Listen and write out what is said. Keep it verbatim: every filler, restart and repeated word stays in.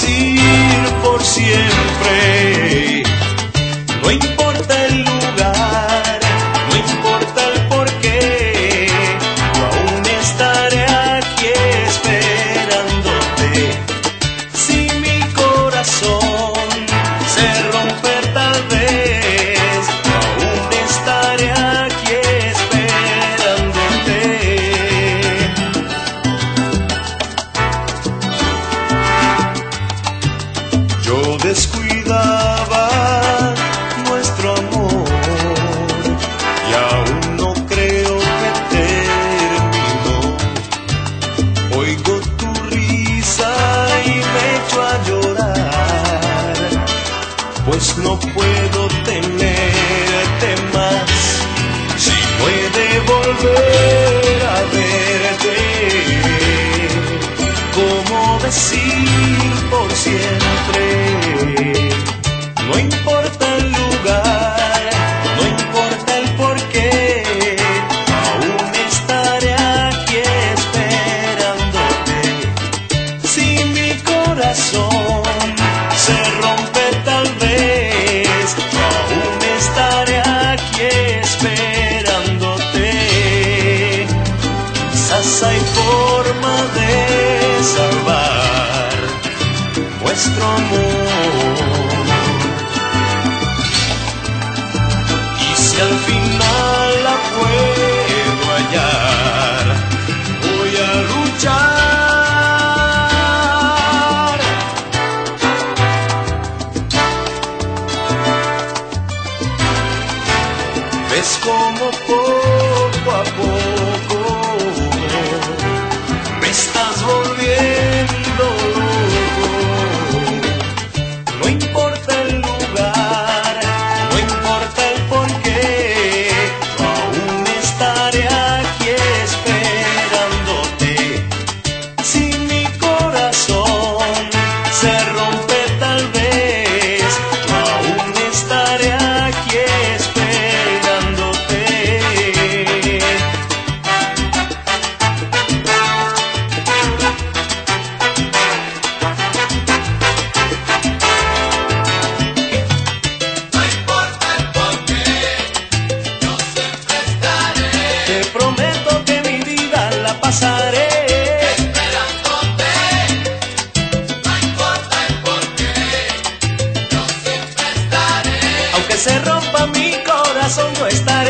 decir por siempre. No importa el lugar, no importa el porqué, yo aún estaré aquí esperándote. Si mi corazón se rompe tal vez, yo aún estaré aquí esperándote. Yo descuidaba nuestro amor y aún no creo que terminó. Oigo tu risa y me echo a llorar, pues no puedo tenerte más. Si no he de volver a verte, ¿cómo decir por siempre? No importa el lugar, no importa el porqué, aún estaré aquí esperándote. Si mi corazón se rompe tal vez, aún estaré aquí esperándote. Quizás hay forma de salvar nuestro amor. Y si al final la puedo hallar, voy a luchar. Ves como poco a poco me estás volviendo loco. No importa el lugar, no importa el porqué, yo aún estaré aquí esperándote. Si mi corazón se rompe tal vez, yo aún estaré aquí esperándote. No importa el porqué, yo siempre estaré Te prometo que mi vida la pasaré esperándote. No importa el porqué, yo siempre estaré aunque se rompa mi corazón, yo estaré.